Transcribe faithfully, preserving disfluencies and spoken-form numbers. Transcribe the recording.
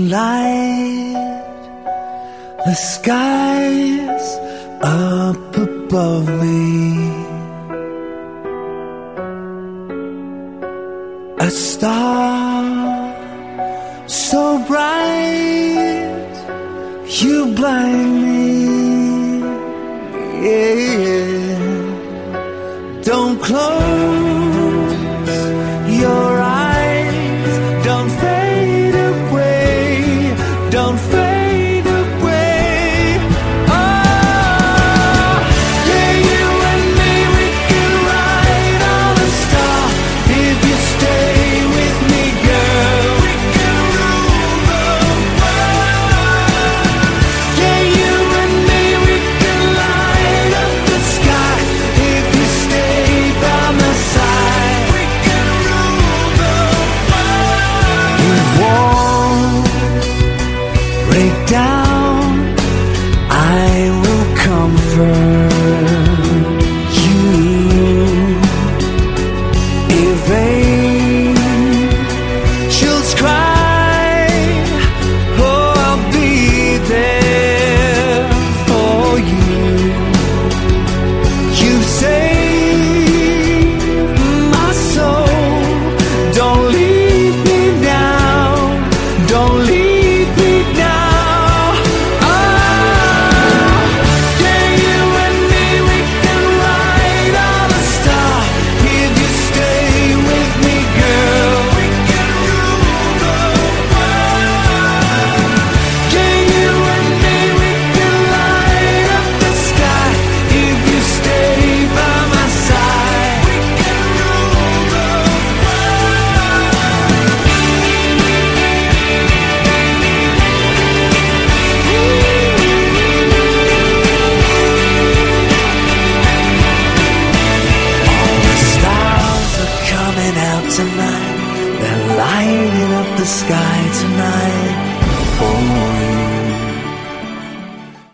moonlight, the sky's up above me. A star so bright, you blind me. Yeah. Don't close your eyes, don't fade away, don't fade away. Oh, yeah, you and me, we can ride on a star if you stay with me, girl. We can rule the world. Yeah, you and me, we can light up the sky if you stay by my side. We can rule the world. You won't break down, I will comfort you. If angels cry, oh, I'll be there for you. You saved my soul, don't leave me now, don't leave me now. Oh, yeah, you and me, we can ride on a star if you stay with me, girl. We can rule the world. Yeah, you and me, we can light up the sky if you stay by my side. We can rule the All the stars are coming out tonight, they're lighting up the sky tonight for you.